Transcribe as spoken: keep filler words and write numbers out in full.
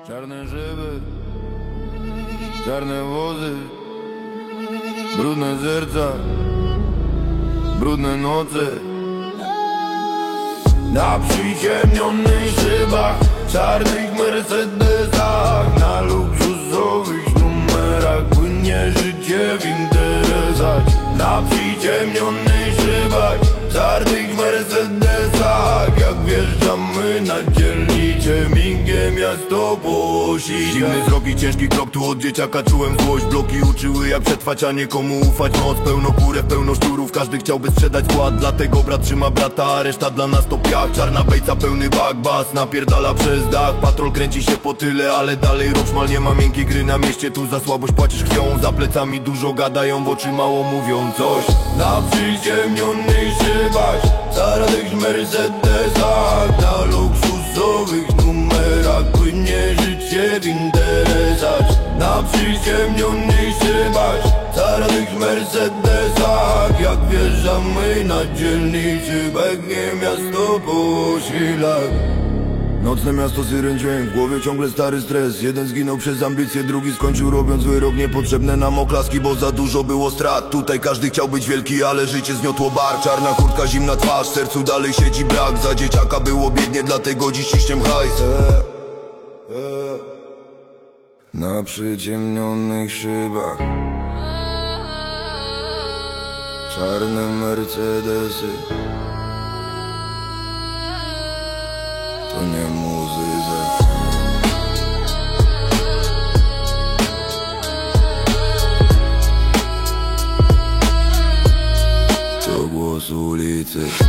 Czarne żywy, czarne wozy, brudne serca, brudne noce. Na przyziemnionych szybach, czarnych Mercedesach, na luksusowych numerach płynie życie w interesach. Na przyziemnionych szybach, czarnych Mercedesach, jak wjeżdżamy na dzielnicze, miękkie miasto posi. Zimny wzrok i ciężki krok, tu od dzieciaka czułem złość. Bloki uczyły jak przetrwać, a nie komu ufać. Moc pełno kurew, pełno szczurów, każdy chciałby sprzedać skład. Dlatego brat trzyma brata, a reszta dla nas to piach. Czarna bejca, pełny bak, bas, napierdala przez dach. Patrol kręci się po tyle, ale dalej roczmal. Nie ma miękkiej gry na mieście, tu za słabość płacisz krwią. Za plecami dużo gadają, w oczy mało mówią coś. Na przyziemnionych szybach, czarnych Mercedesach, na luksusowych numerach płynie życie w interesach. Na przyziemnionych szybach, czarnych Mercedesach, jak wjeżdżamy na dzielnicy, biegnie miasto po silach. Nocne miasto, syren dźwięk, w głowie ciągle stary stres. Jeden zginął przez ambicje, drugi skończył robiąc zły rok. Niepotrzebne nam oklaski, bo za dużo było strat. Tutaj każdy chciał być wielki, ale życie zmiotło bar. Czarna kurtka, zimna twarz, w sercu dalej siedzi brak. Za dzieciaka było biednie, dlatego dziś ciśniem hajs. Na przyciemnionych szybach, czarne Mercedesy. To nie muzyka, to głos ulicy.